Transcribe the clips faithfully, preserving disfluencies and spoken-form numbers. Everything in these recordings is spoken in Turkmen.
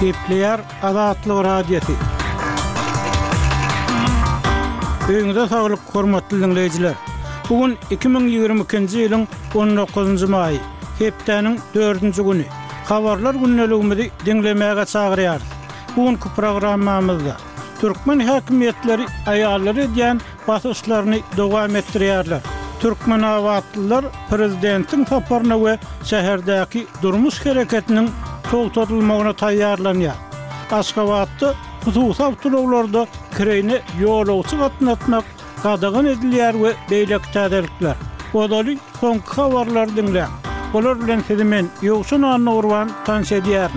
Kepler Azatlyk radiosu. Öňüňizde saglyk, hormatly dinleýijiler. Bugün iki bin ýygrimi ikinji ýylyň on dokuzunjy maý, hepdeniň dördünji güni. Habarlar günneligimizi dinlemäge çagyrýar. Bugünkü programmamyzda Türkmen häkimetleri aýallary diýen basyşlaryny dowam etdirýärler. Türkmen awatlylar prezidentiň saparyna we şäherdäki durmuş hereketiniň togtatylmagyna taýýarlanýar. Aşgabatda hususy awtologlarda kireyne ýolagçy gatnatmak gadagan edilýär we beýleki täzelikler. Odaly soňky habarlar dinleýär. Olar bilen sizi men Ýogşun Anurwan tanış edýärim.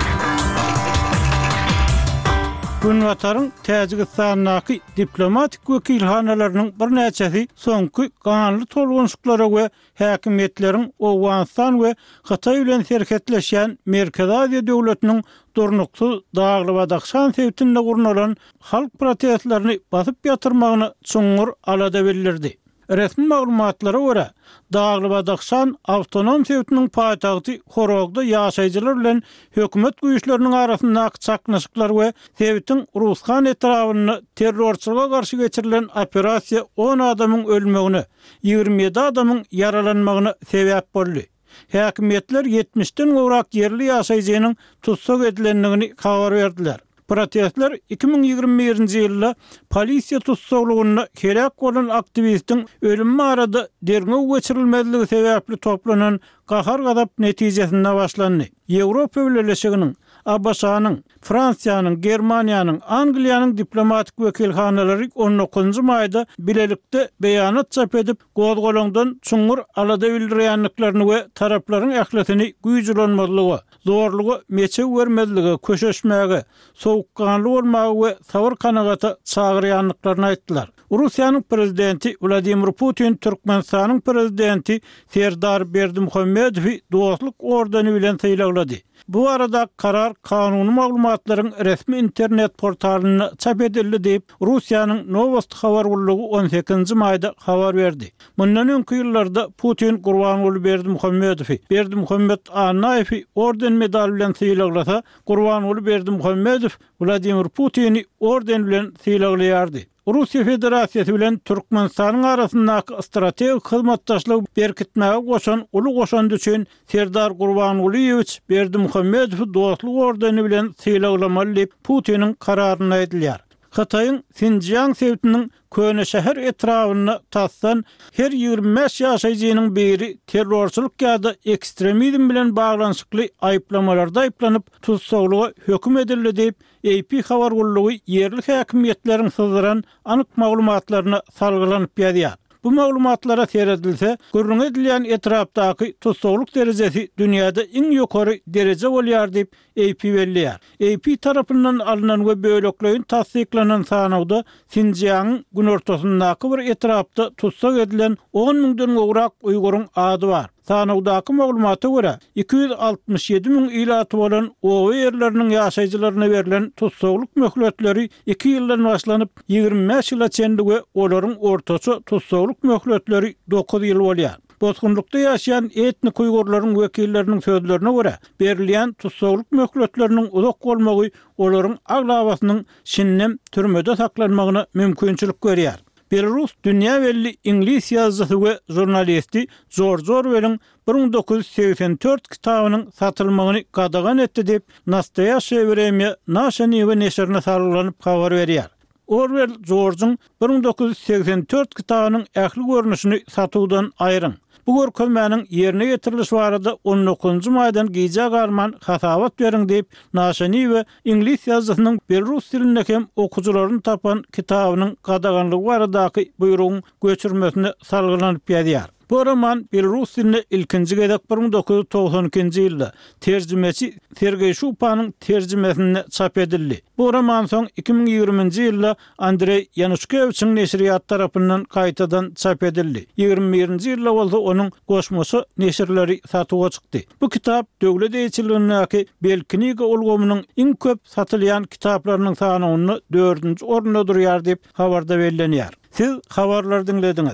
Günwatarın Täjikistanyň diplomatik wekilhanalarynyň bir näçesi soňky ganly tolgunçluklara we häkimetleriň Owganistan we Hatay bilen serhetleşýän Merkezi Aziýa döwletiniň durnuksuz dağlı ve dakşan sevtinde kurulan halk protestlerini basıp yatırmağını çuňur alada belirdi. Resmi maglumatlara göre Dağlı ve Dakşan avtonom sevtinin paýtagty Horogda ýaşaýjylar bilen hökümet güýçleriniň arasyndaky çaknaşyklar we sevtin Rushan etrawyny terrorçylyga garşy geçirilen operasiýa on adamyň ölmegine, ýygrimi ýedi adamyň yaralanmagyna sebäp boldy. Häkimetler yetmişden gowrak yerli ýaşaýjynyň tutsak edilendigini habar berdiler. Protestler iki bin ýygrimi birinji ýylda polisiýa tutsaklygyna kerek bolan aktivistiň ölümi arada derňew geçirilmezligi sebäpli toplanan gahar gadap netijesinde başlandy. Ýewropa Birleşiginiň, A B S-nyň, Fransiýanyň, Germaniýanyň, Angliýanyň diplomatik wekilhanalary on dokuzunjy maýda bilelikde beýanat çap edip gozgolongdan çuňur alada bildirýänliklerini we taraplaryň ähletini güýjülenmezligi, zorlugy meçe görmezligi, köşeşmäge, sowukkanly bolmagy we sabır kanagaty çagyrýanlyklaryny aýtdylar. Russiýanyň prezidenti Vladimir Putin Türkmenistanyň prezidenti Serdar Berdimuhammedowy dostluk ordeni bilen taýýanlady. Bu arada karar kanuny maglumatlaryň resmi internet portalyna çap edildi diýip Russiýanyň Novosti habar gullugy on sekizinji maýda habar berdi. Mundan öňki ýyllarda Putin Gurbanuly Berdimuhammedowy, Berdimuhammed Anaýewy orden medal bilen taýýanlasa, Gurbanuly Berdimuhammedow Vladimir Putini orden bilen taýýanlaýardy. Russiýa Federasiýasy bilen Türkmenistanyň arasyndaky strategik hyzmatdaşlygy berkitmäge goşan uly goşandy üçin Serdar Gurbanulyewicz Berdimuhammedow dostluk ordeni bilen taýýanlamaly diýip Putiniň kararyny aýdylýar. Hataýyň Sinjiang sevtiniň köne şäher etrawyna tassan her ýygrimi beş ýaşaýjynyň biri terrorçylyk ýa-da ekstremizm bilen baglanyşykly aýplamalarda aýplanyp tutsaklyga höküm edildi diýip A P habar gullugy yerli häkimetleriň syzyran anyk maglumatlaryna salgylanyp ýazýar. Bu maglumatlara seredilse, görüň edilýän etrapdaky tutsaklyk derejesi dünýäde iň ýokary dereje bolýar diýip A P belliýär. A P tarapyndan alynan we bölekleriň tasdiklanan sanawda Sinjiang gün ortasyndaky bir etrapda tutsak edilen on miňden gowrak Uýguryň ady bar. Sanawdaky maglumata görä iki yüz altmış ýedi miň ilaty bolan owa ýerleriniň ýaşaýjylaryna berilen tutsaklyk möhletleri iki ýyldan başlanyp ýygrimi beş ýyla çenди we olaryň ortaça tutsaklyk möhletleri dokuz ýyl bolýar. Bozgunlukda ýaşaýan etnik Uýgurlaryň wekilleriniň sözlerine görä, berilýän tutsaklyk möhletleriniň uzak bolmagy olaryň aglabasynyň şinnem türmede saklanmagyna mümkinçilik berýär. Belarus dünýä belli ingliz ýazgysy we jurnalisti George Orwell'in bir bin dokuz yüz seksen dört kitabynyň satylmagyny gadagan etdi diýip Nastoyaşe Vremya Naşa Niwe neşrine sarylanyp habar berýär. Orwell George'un bir bin dokuz yüz seksen dört kitabynyň ähli görnüşini satywdan aýryň. Bu görkezmäniň ýerine getirilişi barada on dokuzunjy maýdan giýje garman hasabat beriň diýip Naşa Niwe ingliz ýazgysynyň Belarus dilinde hem okujularyny tapan kitabynyň gadaganlygy baradaky buýrugyň göçürmesini salgylanyp ýazýar. Bu roman Belarus diline ilkinji gedek bir bin dokuz yüz togson ikinji ýylda terjimeci Sergey Shupanyň terjimesine çap edildi. Bu roman soň iki bin ýygrimiňji ýylda Andrey Yanushkeviçiň neşriýat tarapyndan gaýtadan çap edildi. ýygrimi birinji ýylda bolsa onuň goşmasy neşirleri satyga çykdy. Bu kitap döwlet eýçiligindäki belkiniga ulgamynyň iň köp satylýan kitaplarynyň sanawyny dördünji ornda durýar diýip habarda bellenýär. Siz habarlar dinlediňiz.